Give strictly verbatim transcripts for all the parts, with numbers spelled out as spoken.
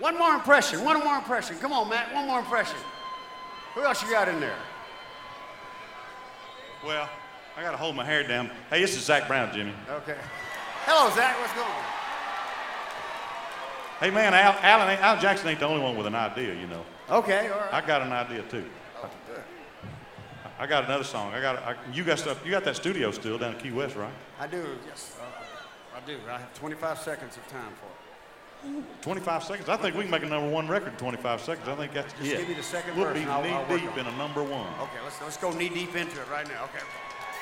One more impression, one more impression. Come on, Matt, one more impression. Who else you got in there? Well, I gotta hold my hair down. Hey, this is Zac Brown, Jimmy. Okay. Hello, Zac, what's going on? Hey, man, Al, Alan, ain't- Al Jackson ain't the only one with an idea, you know. Okay, all right. I got an idea, too. Oh, good. I got another song. I got, I, you got stuff, you got that studio still down in Key West, right? I do, yes. Uh, I do. I have twenty-five seconds of time for it. twenty-five seconds? I think we can make a number one record in twenty-five seconds. I think that's Just it. give me the second We'll verse be and I'll- knee I'll work deep on it. in a number one. Okay, let's, let's go knee deep into it right now, okay?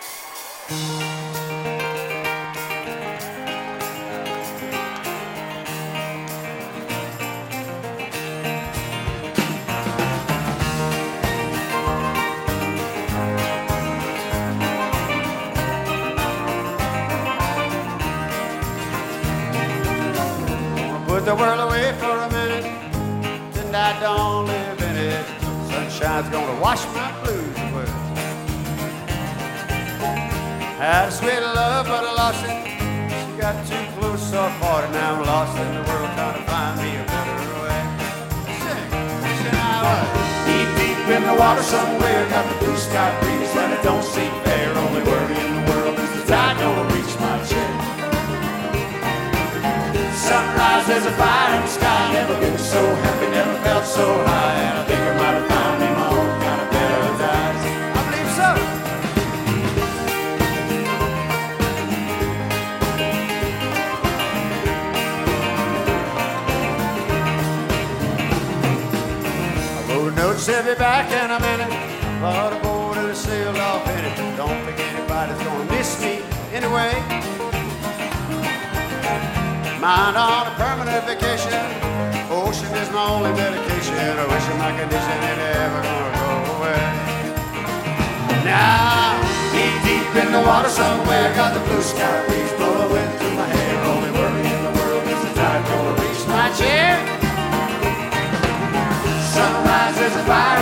Put the world away for a minute, and I don't live in it. Sunshine's gonna wash my blues away. Had a sweet love, but I lost it. She got too close, so far, and now I'm lost in the world trying to find me a better way. Sing, sing out. Deep, deep in the water somewhere, got the blue sky breeze, and it don't seem fair. Only worry in the world is the tide gonna reach my chair. Sunrise, there's a fire in the sky. Never been so happy, never felt so high. And I think I might have found me my own kind of paradise. I believe so. I wrote a note, said be back in a minute. Bought a boat and sailed off in it. Don't think anybody's gonna miss me anyway. Mind on a permanent vacation. Ocean is my only medication. I wish my condition ain't ever gonna go away. Now, deep, deep in the water somewhere, got the blue sky breeze blowing through my hair. Only worry in the world is the tide gonna reach my chair. Sunrise, there's a fire